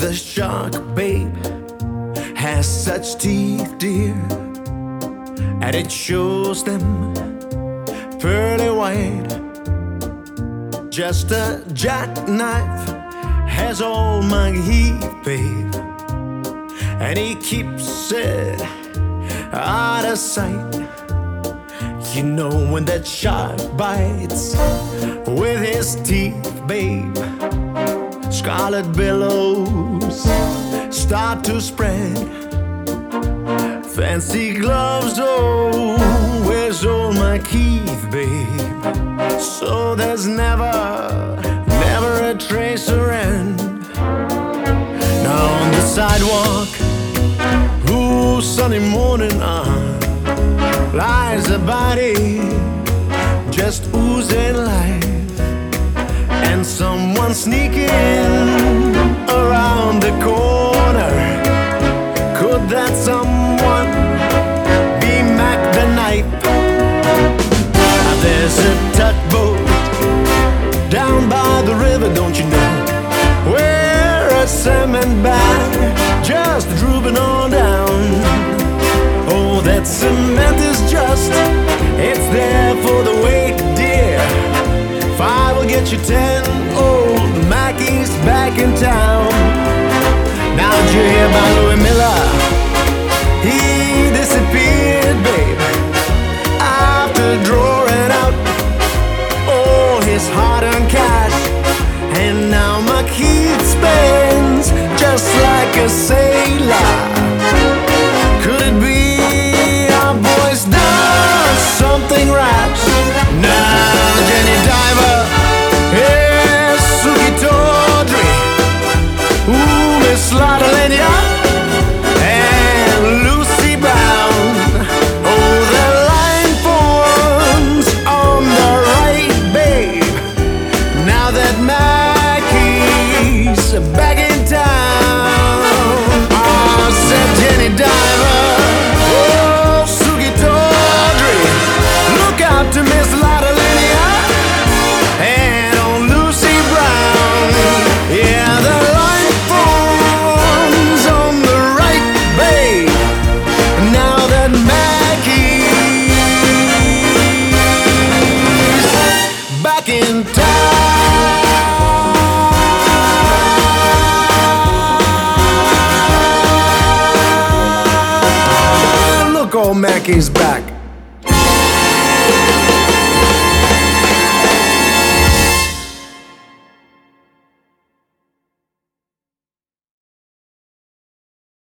The shark, babe, has such teeth, dear, and it shows them pearly white. Just a jackknife has all my heat, babe, and he keeps it out of sight. You know when that shark bites with his teeth, babe, scarlet billows start to spread. Fancy gloves, oh, where's all my Keith, babe? So there's never a trace or end. Now on the sidewalk, ooh, Sunday morning, lies a body just oozing life, and someone sneaking around the corner. Could that someone be Mac the Knife? There's a tugboat down by the river, don't you know, where a cement bag just drooping on down. Oh, that cement is just, it's there for the weight, dear. 5 will get you 10, old Mackie's back in town. Now did you hear about Louis Miller? He disappeared, babe, after drawing out all his hard-earned cash. And now my Keith spends just like a sailor. Could it be our boy's done something rash? Now Jenny Diver, yes, Suki Tawdry, ooh, Miss Lottolenia, and Lucy Brown. Oh, the line forms on the right, babe, now that Mackie's back in town. Oh, said Jenny Diver, oh, Suki Tawdry, look out to Miss Lottolenia and on Lucy Brown. Yeah, the line forms on the right, babe, now that Mackie's back in town. Look, old Mackie's back.